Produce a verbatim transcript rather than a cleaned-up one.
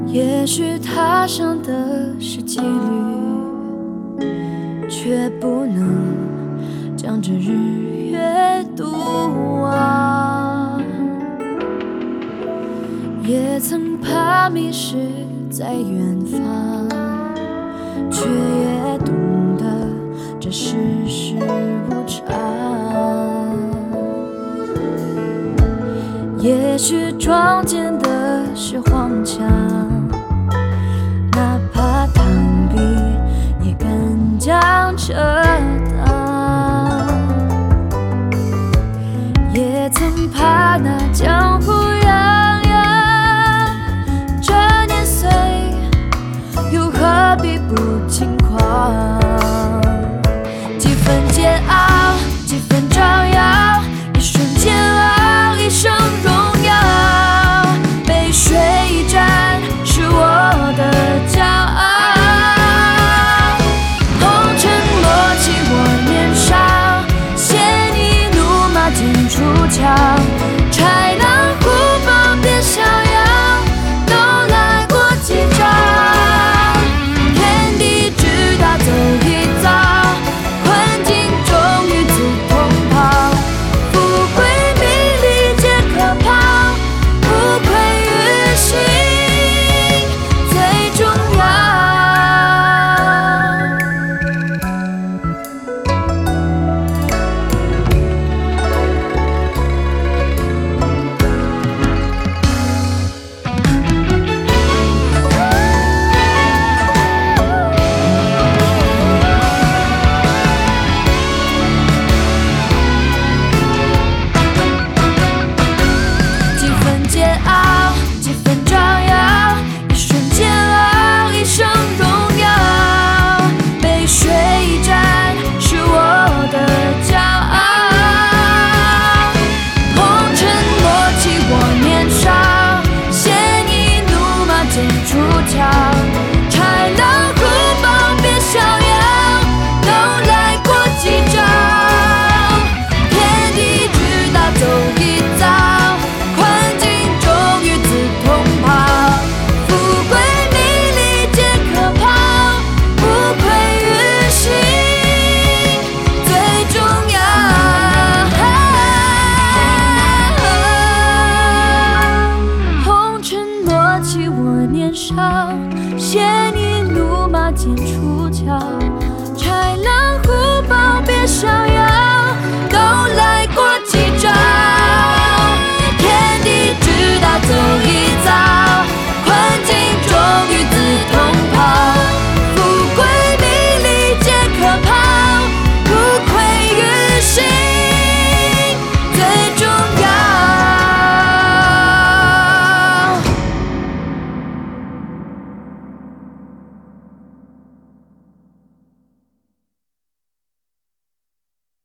也许踏上的是几率，却不能将这日月度忘。也曾怕迷失在远方，却也懂得这世事无常。也许撞见的是荒墙，哪怕螳臂也敢将遮挡。也曾怕那江湖泱泱，这年岁又何必不轻狂？几分煎熬，几分张扬，一瞬间熬一生荣耀。被水一战是我的骄傲，红尘落起我年少，携你怒马剑出鞘，豺狼虎豹别逍遥，都来过几招。天地之大走一遭，困境终与子同跑，富贵名利皆可抛，不愧于心最重要。几分煎熬，几分张扬，一瞬间熬一生荣耀。被水一战是我的骄傲，红尘落起我年少，携你怒马剑出鞘，豺狼虎豹别逍遥，都来过几招。天地之大走一遭，困境终与子同跑，富贵名利皆可抛，不愧于心最重要。红尘落起我年少，携